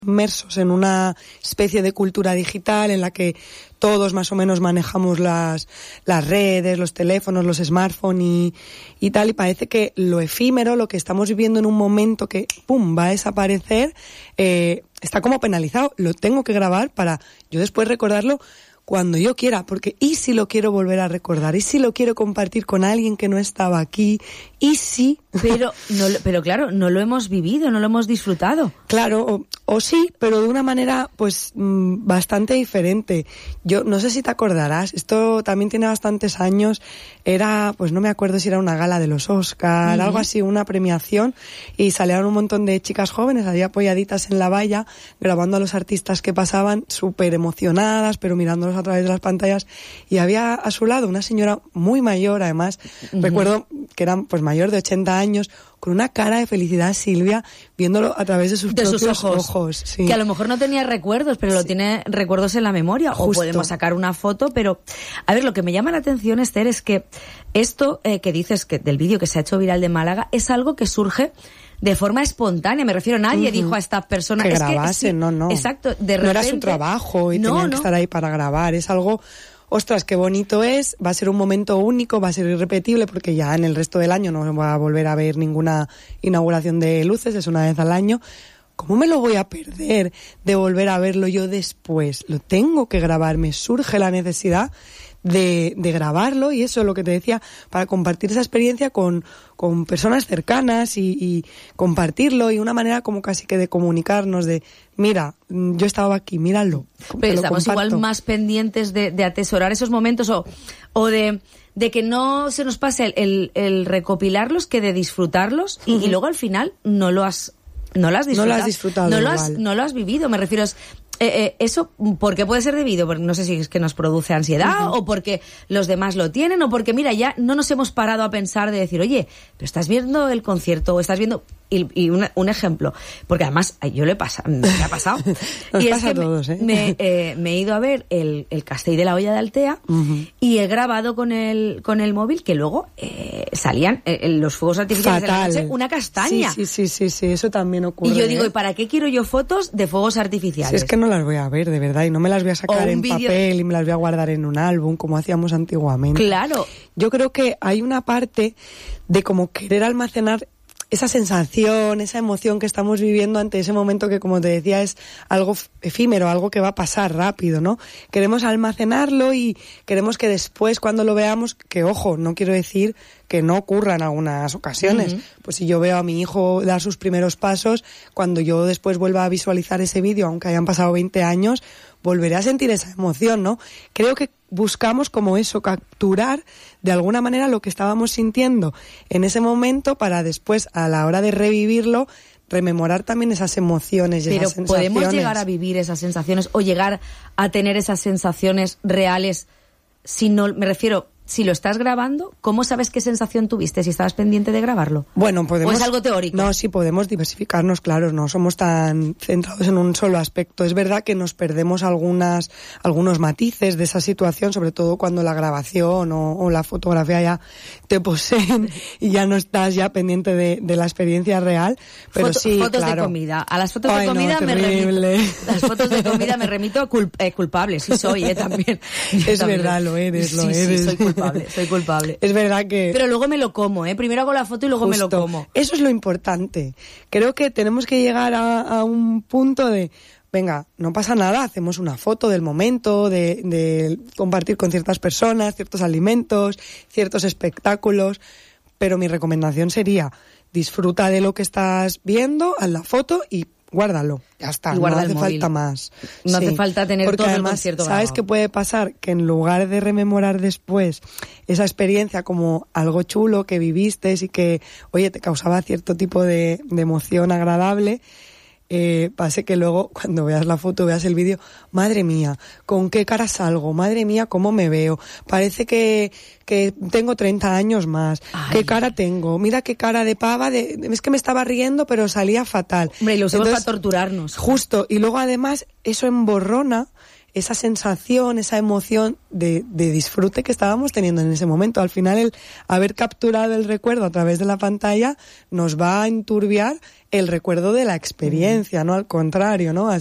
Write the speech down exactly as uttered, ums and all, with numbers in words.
inmersos en una especie de cultura digital en la que todos más o menos manejamos las las redes, los teléfonos, los smartphones y, y tal, y parece que lo efímero, lo que estamos viviendo en un momento que pum va a desaparecer, eh, está como penalizado. Lo tengo que grabar para yo después recordarlo cuando yo quiera, porque ¿y si lo quiero volver a recordar? ¿Y si lo quiero compartir con alguien que no estaba aquí? ¿Y si? Pero, no, pero claro, no lo hemos vivido, no lo hemos disfrutado. Claro, o, o sí, pero de una manera pues mmm, bastante diferente. Yo no sé si te acordarás, esto también tiene bastantes años, era, pues no me acuerdo si era una gala de los Oscar, uh-huh. algo así, una premiación, y salieron un montón de chicas jóvenes ahí apoyaditas en la valla, grabando a los artistas que pasaban, súper emocionadas, pero mirándolos a través de las pantallas, y había a su lado una señora muy mayor, además, uh-huh. recuerdo que era pues mayor de ochenta años, con una cara de felicidad, Silvia, viéndolo a través de sus de propios sus ojos, ojos sí. Que a lo mejor no tenía recuerdos, pero sí. lo tiene recuerdos en la memoria. Justo. O podemos sacar una foto, pero a ver, lo que me llama la atención, Esther, es que esto eh, que dices que del vídeo que se ha hecho viral de Málaga es algo que surge de forma espontánea. Me refiero, nadie uh-huh. dijo a esta persona que es grabase, que, sí, no, no. Exacto, de repente, no era su trabajo y no, tenían no. que estar ahí para grabar. Es algo, ostras, qué bonito es, va a ser un momento único, va a ser irrepetible, porque ya en el resto del año no va a volver a haber ninguna inauguración de luces, es una vez al año. ¿Cómo me lo voy a perder de volver a verlo yo después? Lo tengo que grabar, me surge la necesidad de, de grabarlo, y eso es lo que te decía, para compartir esa experiencia con, con personas cercanas y, y compartirlo, y una manera como casi que de comunicarnos, de mira, yo estaba aquí, míralo. Pero estamos igual más pendientes de, de atesorar esos momentos o, o de, de que no se nos pase el, el, el recopilarlos que de disfrutarlos y, uh-huh. y luego al final no lo has no lo has disfrutado. No lo has disfrutado no lo has, igual. no lo has vivido, me refiero. Eh, eh, eso, ¿por qué puede ser debido? Porque no sé si es que nos produce ansiedad uh-huh. o porque los demás lo tienen o porque, mira, ya no nos hemos parado a pensar de decir, oye, pero estás viendo el concierto o estás viendo... Y, y un, un ejemplo, porque además yo lo he pasado, me ha pasado. Nos y pasa es que a todos, ¿eh? Me, eh, me he ido a ver el, el Castell de la Olla de Altea uh-huh. y he grabado con el con el móvil que luego eh, salían eh, los fuegos artificiales Fatal. de la noche, una castaña. Sí, sí, sí, sí, sí, eso también ocurre. Y yo digo, ¿eh? ¿y para qué quiero yo fotos de fuegos artificiales? Si es que no las voy a ver, de verdad, y no me las voy a sacar en video... papel y me las voy a guardar en un álbum como hacíamos antiguamente. Claro. Yo creo que hay una parte de como querer almacenar esa sensación, esa emoción que estamos viviendo ante ese momento que, como te decía, es algo efímero, algo que va a pasar rápido, ¿no? Queremos almacenarlo y queremos que después, cuando lo veamos, que ojo, no quiero decir que no ocurra en algunas ocasiones. Uh-huh. Pues si yo veo a mi hijo dar sus primeros pasos, cuando yo después vuelva a visualizar ese vídeo, aunque hayan pasado veinte años, volveré a sentir esa emoción, ¿no? Creo que buscamos como eso, capturar de alguna manera lo que estábamos sintiendo en ese momento para después, a la hora de revivirlo, rememorar también esas emociones y Pero esas sensaciones. ¿podemos llegar a vivir esas sensaciones o llegar a tener esas sensaciones reales si no, me refiero... Si lo estás grabando, ¿cómo sabes qué sensación tuviste si estabas pendiente de grabarlo? Bueno, podemos... ¿O es algo teórico? No, sí, podemos diversificarnos, claro, no somos tan centrados en un solo aspecto. Es verdad que nos perdemos algunas, algunos matices de esa situación, sobre todo cuando la grabación o, o la fotografía ya te poseen y ya no estás ya pendiente de, de la experiencia real. Pero Foto, sí, fotos claro. de comida. A las fotos Ay, de comida no, me terrible. remito. Las fotos de comida me remito a culp, eh, culpable, sí soy, eh, también. Es también. verdad, lo eres, lo sí, eres. Sí, soy culpable, soy culpable. Es verdad que... Pero luego me lo como, ¿eh? Primero hago la foto y luego Justo. me lo como. Eso es lo importante. Creo que tenemos que llegar a, a un punto de... Venga, no pasa nada, hacemos una foto del momento, de, de compartir con ciertas personas, ciertos alimentos, ciertos espectáculos, pero mi recomendación sería disfruta de lo que estás viendo, haz la foto y guárdalo. Ya está, no hace falta más. No sí. hace falta tener Porque todo además, el concierto ¿sabes grabado? qué puede pasar? Que en lugar de rememorar después esa experiencia como algo chulo que viviste y que, oye, te causaba cierto tipo de, de emoción agradable, eh, pase que luego cuando veas la foto, veas el vídeo, madre mía, ¿con qué cara salgo? Madre mía, ¿cómo me veo? Parece que, que tengo treinta años más. Ay. ¿Qué cara tengo? Mira qué cara de pava, de, es que me estaba riendo pero salía fatal. Hombre, y lo usamos para torturarnos. Justo, y luego además eso emborrona esa sensación, esa emoción de, de disfrute que estábamos teniendo en ese momento. Al final, el haber capturado el recuerdo a través de la pantalla nos va a enturbiar el recuerdo de la experiencia, ¿no? Al contrario, ¿no?